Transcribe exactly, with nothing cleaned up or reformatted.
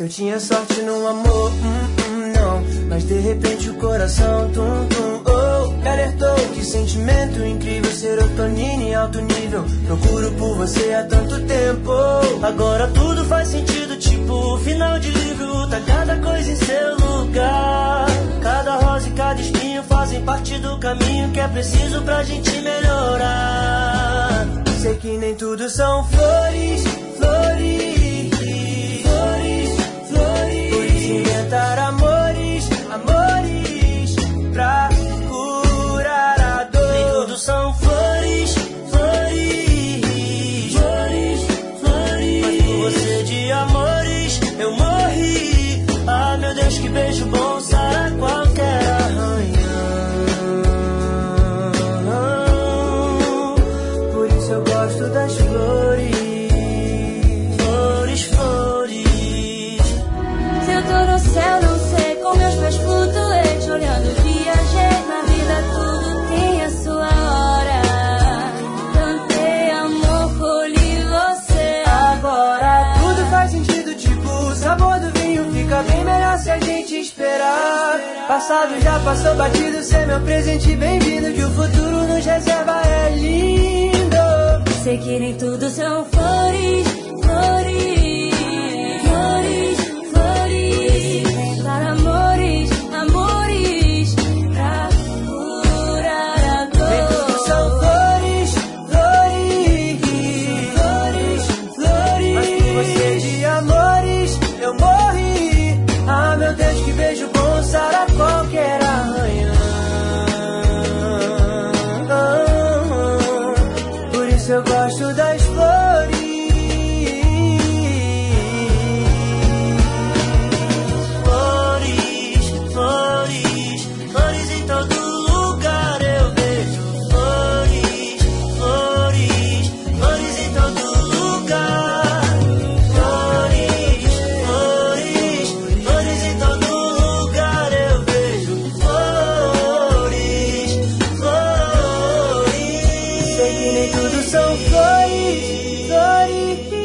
Se eu tinha sorte no amor, hum, hum, não. Mas de repente o coração, tum, tum, oh, me alertou. Que sentimento incrível, serotonina em alto nível. Procuro por você há tanto tempo. Agora tudo faz sentido, tipo final de livro. Tá cada coisa em seu lugar. Cada rosa e cada espinho fazem parte do caminho que é preciso pra gente melhorar. Sei que nem tudo são flores, flores, flores, flores. Por isso inventar amores, amores pra curar a dor. Nem tudo são flores, flores, flores, flores. Mas por você de amores eu morri. Ah, meu Deus, que beijo bom sara qualquer arranhão. Por isso eu gosto das flores, flores, flores. Se eu tô no céu, não sei, com meus pés flutuantes, olhando, viajei na vida, tudo tem a sua hora. Cantei amor, colhi você. Agora tudo faz sentido, tipo o sabor do vinho fica bem melhor se a gente esperar. Passado já passou batido, cê é meu presente bem-vindo. Que o futuro nos reserva é lindo. Sei que nem tudo são flores, flores, flores, flores. Inventar amores, amores pra curar a dor. Nem tudo são flores, flores, flores, flores. Mas por você de amores eu morri. Ah, meu Deus, que beijo bom sara qualquer arranhão. Por isso eu gosto das flores, flores, flores, flores em todo lugar eu vejo. Flores, flores, flores em todo lugar. Flores, flores, flores em todo lugar eu vejo. Flores, flores. Sei que nem tudo são flores, flores.